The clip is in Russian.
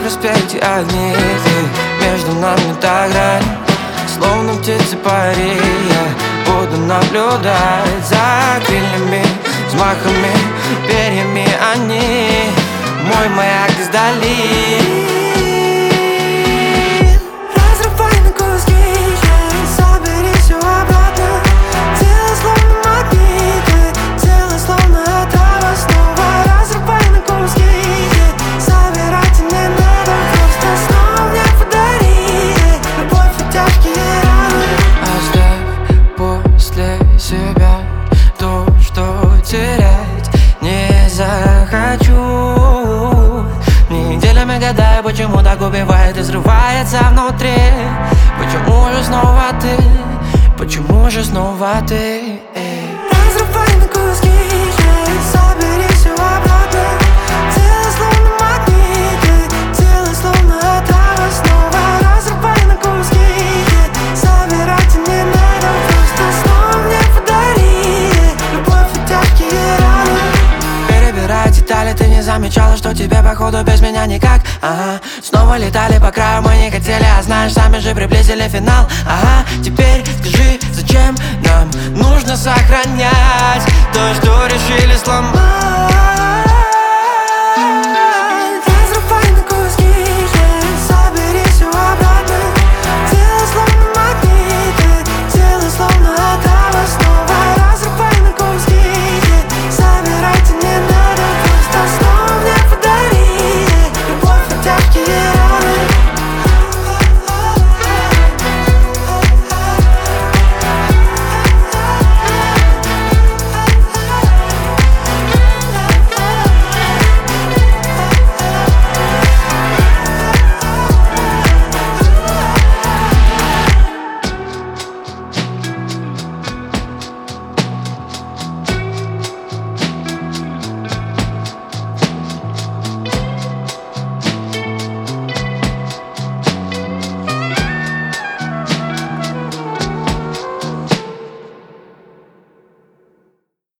проспекте огни, ты между нами та грань. Словно птицы пари, я буду наблюдать за крыльями, взмахами, перьями они мой маяк издали. Разрывай на куски, собери все обратно. Тело словно магнит, тело словно трава снова. Разрывай на куски, собирать не надо. Просто снова мне подари любовь и тяжкие раны. Оставь после себя то, что терять не захочу. Неделями гадаю, почему так убивает и взрывается внутри. Почему же снова ты? Почему же снова ты? Разрывай на куски, собери все обратно. Тело словно магнит, тело словно трава снова. Разрывай на куски, собирать не надо. Просто снова мне подари любовь и тяжкие раны. Перебирая детали, ты не замечала, что тебе походу без меня никак. Ага, снова летали по краю, мы не хотели, а знаешь, сами же приблизили финал. Ага, теперь скажи, зачем нам нужно сохранять то, что решили сломать.